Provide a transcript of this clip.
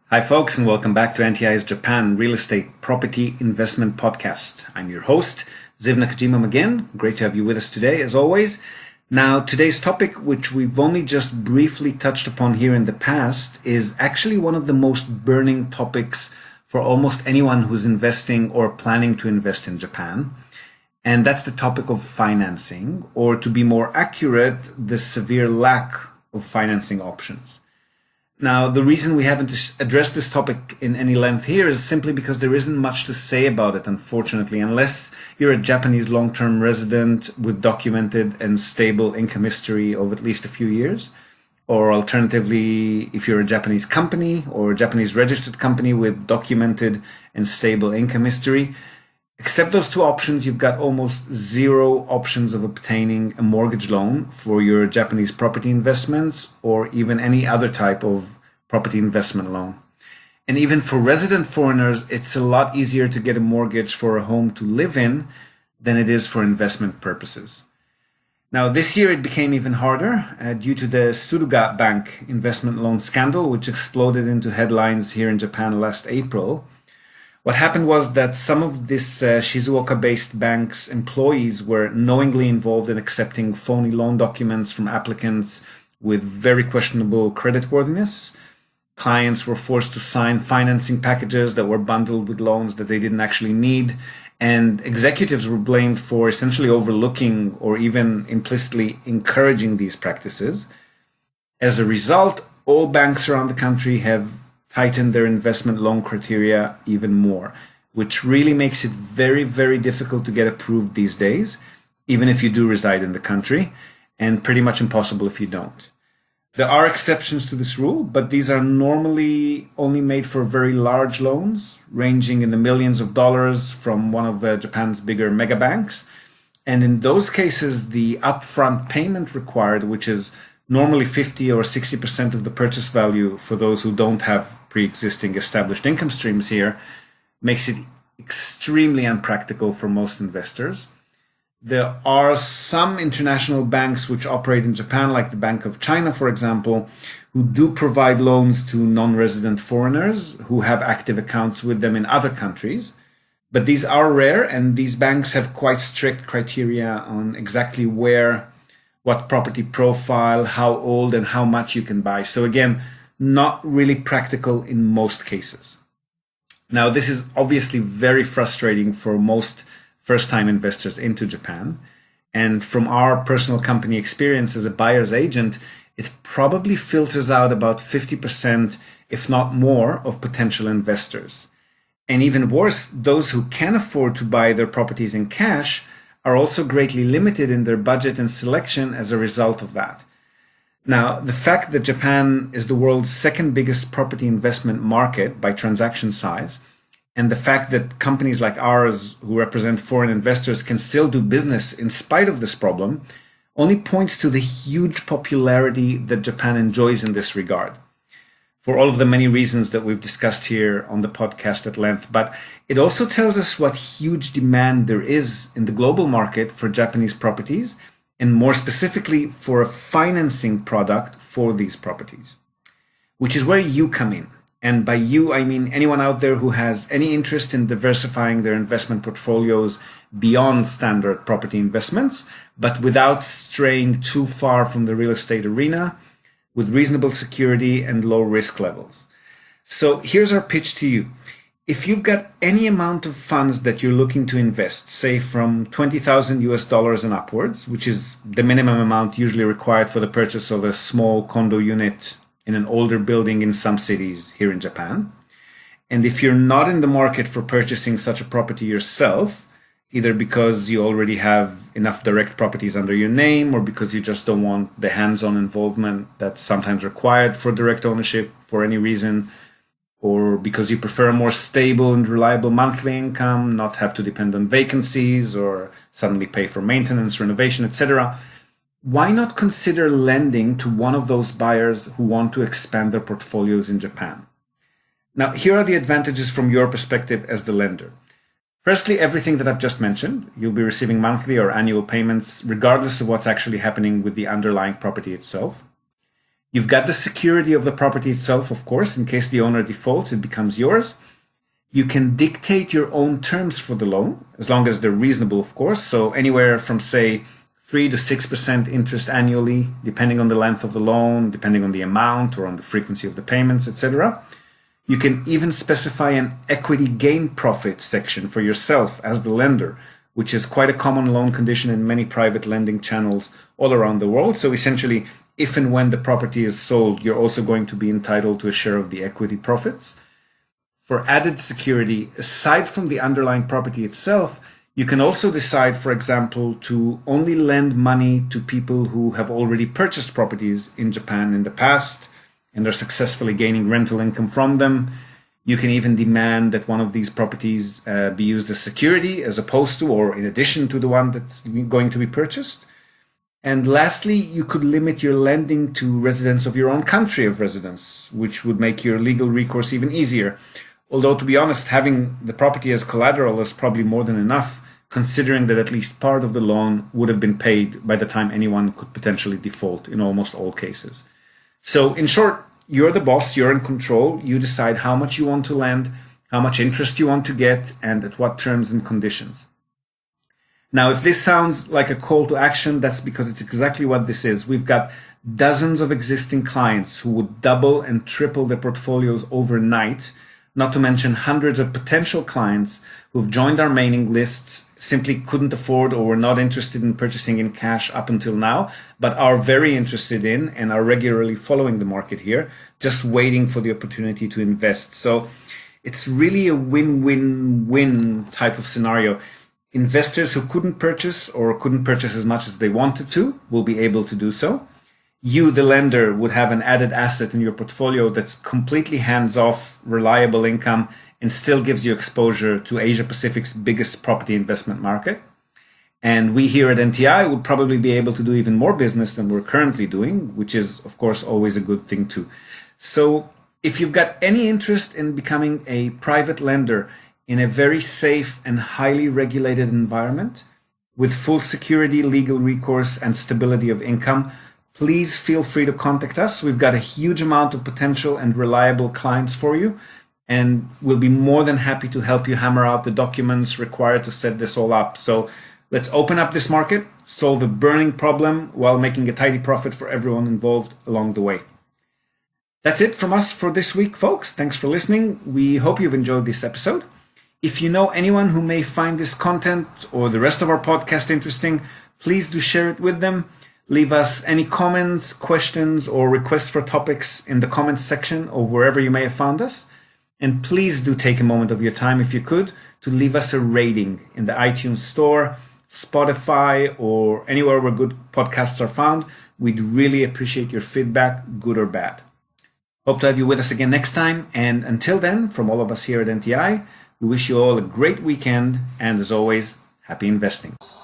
Hi, folks, and welcome back to NTI's Japan Real Estate Property Investment Podcast. I'm your host, Ziv Nakajima again. Great to have you with us today, as always. Now, today's topic, which we've only just briefly touched upon here in the past, is actually one of the most burning topics for almost anyone who's investing or planning to invest in Japan. And that's the topic of financing, or to be more accurate, the severe lack of financing options. Now, the reason we haven't addressed this topic in any length here is simply because there isn't much to say about it, unfortunately, unless you're a Japanese long-term resident with documented and stable income history of at least a few years, or alternatively, if you're a Japanese company or a Japanese registered company with documented and stable income history. Except those two options, you've got almost zero options of obtaining a mortgage loan for your Japanese property investments or even any other type of property investment loan. And even for resident foreigners, it's a lot easier to get a mortgage for a home to live in than it is for investment purposes. Now, this year it became even harder due to the Suruga Bank investment loan scandal, which exploded into headlines here in Japan last April. What happened was that some of this Shizuoka-based bank's employees were knowingly involved in accepting phony loan documents from applicants with very questionable creditworthiness. Clients were forced to sign financing packages that were bundled with loans that they didn't actually need, and executives were blamed for essentially overlooking or even implicitly encouraging these practices. As a result, all banks around the country have tighten their investment loan criteria even more, which really makes it very, very difficult to get approved these days, even if you do reside in the country, and pretty much impossible if you don't. There are exceptions to this rule, but these are normally only made for very large loans, ranging in the millions of dollars from one of Japan's bigger mega banks. And in those cases, the upfront payment required, which is normally 50 or 60% of the purchase value for those who don't have pre-existing established income streams here, makes it extremely unpractical for most investors. There are some international banks which operate in Japan, like the Bank of China, for example, who do provide loans to non-resident foreigners who have active accounts with them in other countries. But these are rare, and these banks have quite strict criteria on exactly where, what property profile, how old, and how much you can buy. So again, not really practical in most cases. Now, this is obviously very frustrating for most first-time investors into Japan. And from our personal company experience as a buyer's agent, it probably filters out about 50%, if not more, of potential investors. And even worse, those who can afford to buy their properties in cash are also greatly limited in their budget and selection as a result of that. Now, the fact that Japan is the world's second biggest property investment market by transaction size, and the fact that companies like ours who represent foreign investors can still do business in spite of this problem, only points to the huge popularity that Japan enjoys in this regard. For all of the many reasons that we've discussed here on the podcast at length, but it also tells us what huge demand there is in the global market for Japanese properties, and more specifically for a financing product for these properties, which is where you come in. And by you, I mean anyone out there who has any interest in diversifying their investment portfolios beyond standard property investments, but without straying too far from the real estate arena, with reasonable security and low risk levels. So here's our pitch to you. If you've got any amount of funds that you're looking to invest, say from 20,000 US dollars and upwards, which is the minimum amount usually required for the purchase of a small condo unit in an older building in some cities here in Japan. And if you're not in the market for purchasing such a property yourself, either because you already have enough direct properties under your name or because you just don't want the hands-on involvement that's sometimes required for direct ownership for any reason, or because you prefer a more stable and reliable monthly income, not have to depend on vacancies or suddenly pay for maintenance, renovation, etc., why not consider lending to one of those buyers who want to expand their portfolios in Japan? Now, here are the advantages from your perspective as the lender. Firstly, everything that I've just mentioned, you'll be receiving monthly or annual payments regardless of what's actually happening with the underlying property itself. You've got the security of the property itself, of course. In case the owner defaults, it becomes yours. You can dictate your own terms for the loan, as long as they're reasonable, of course. So anywhere from, say, 3 to 6% interest annually, depending on the length of the loan, depending on the amount or on the frequency of the payments, etc. You can even specify an equity gain profit section for yourself as the lender, which is quite a common loan condition in many private lending channels all around the world. So essentially, if and when the property is sold, you're also going to be entitled to a share of the equity profits. For added security, aside from the underlying property itself, you can also decide, for example, to only lend money to people who have already purchased properties in Japan in the past and are successfully gaining rental income from them. You can even demand that one of these properties be used as security as opposed to or in addition to the one that's going to be purchased. And lastly, you could limit your lending to residents of your own country of residence, which would make your legal recourse even easier. Although, to be honest, having the property as collateral is probably more than enough, considering that at least part of the loan would have been paid by the time anyone could potentially default in almost all cases. So in short, you're the boss, you're in control, you decide how much you want to lend, how much interest you want to get, and at what terms and conditions. Now, if this sounds like a call to action, that's because it's exactly what this is. We've got dozens of existing clients who would double and triple their portfolios overnight, not to mention hundreds of potential clients who've joined our mailing lists, simply couldn't afford or were not interested in purchasing in cash up until now, but are very interested in and are regularly following the market here, just waiting for the opportunity to invest. So it's really a win-win-win type of scenario. Investors who couldn't purchase or couldn't purchase as much as they wanted to will be able to do so. You, the lender, would have an added asset in your portfolio that's completely hands-off, reliable income, and still gives you exposure to Asia Pacific's biggest property investment market. And we here at NTI would probably be able to do even more business than we're currently doing, which is, of course, always a good thing too. So if you've got any interest in becoming a private lender in a very safe and highly regulated environment with full security, legal recourse, and stability of income, please feel free to contact us. We've got a huge amount of potential and reliable clients for you, and we'll be more than happy to help you hammer out the documents required to set this all up. So let's open up this market, solve a burning problem while making a tidy profit for everyone involved along the way. That's it from us for this week, folks. Thanks for listening. We hope you've enjoyed this episode. If you know anyone who may find this content or the rest of our podcast interesting, please do share it with them. Leave us any comments, questions, or requests for topics in the comments section or wherever you may have found us. And please do take a moment of your time, if you could, to leave us a rating in the iTunes Store, Spotify, or anywhere where good podcasts are found. We'd really appreciate your feedback, good or bad. Hope to have you with us again next time. And until then, from all of us here at NTI, we wish you all a great weekend. And as always, happy investing.